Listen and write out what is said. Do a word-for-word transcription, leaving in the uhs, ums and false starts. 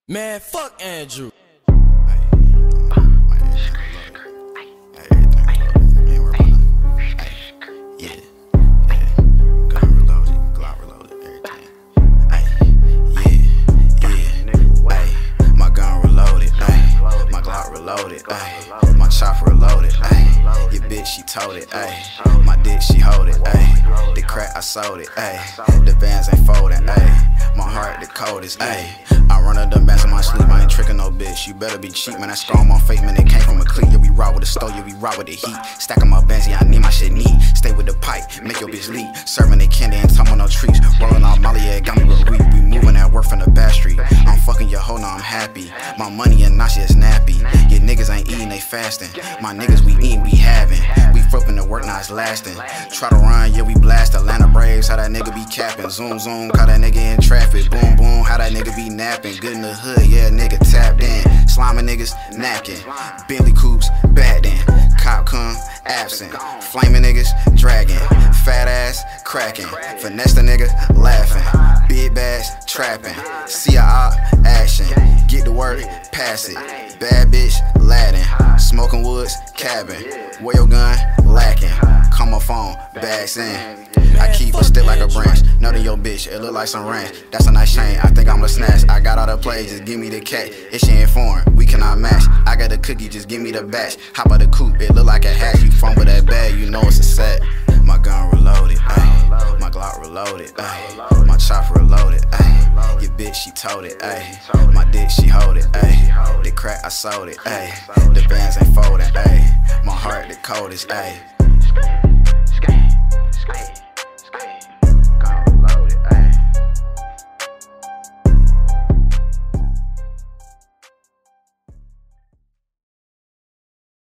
Man, fuck Andrew. Loaded, ayy. My chopper loaded, ayy. Your bitch, she told it, ayy. My dick, she hold it, ayy. The crack, I sold it, ayy. The bands ain't folding, ayy. My heart, the coldest, ayy. I run up them bands in my sleep, I ain't tricking no bitch. You better be cheap, man. That strong on faith, man. It came from a clique. Yeah, we raw with the stove, yeah, we raw with the heat. Stacking my bands, yeah, I need my shit neat. Stay with the pipe, make your bitch leak. Serving the candy and tumble no treats. Rolling on Molly, yeah, got me with weed. We moving that work from the back street. I'm fucking your hoe, now I'm happy. My money and now she is nappy. Your niggas ain't eating, they fasting. My niggas, we eating, we having. We flipping the work, now it's lasting. Try to run, yeah, we blast. Atlanta Braves, how that nigga be capping. Zoom, zoom, caught that nigga in traffic. Boom, boom, how that nigga be napping. Good in the hood, yeah, nigga tapped in. Sliming niggas, napkin. Bentley coupes, bad then. Cop come, absent. Flaming niggas, dragging. Fat ass, cracking. Finesse the nigga, laughing. Big bass, trapping. See a op, action. Get to work, pass it. Bad bitch, Latin. Smoking woods, cabin. Where your gun, lacking. Come on phone, bags in. I keep a stick like a branch. Nutting your bitch, it look like some ranch. That's a nice chain, I think I'm a snatch. I got all the plays, just give me the cat. If she ain't foreign, we cannot match. I got a cookie, just give me the batch. Hop out the coupe, it look like a hatch. You fumble that bag, you know it's a set. My gun reloaded, ayy. My Glock reloaded, ayy. My chopper reloaded, ayy. Your bitch, she told it, ayy. My dick, she hold it, ayy. The crack, I sold it, ayy. The bands ain't folding, ayy. My heart, the coldest, ayy.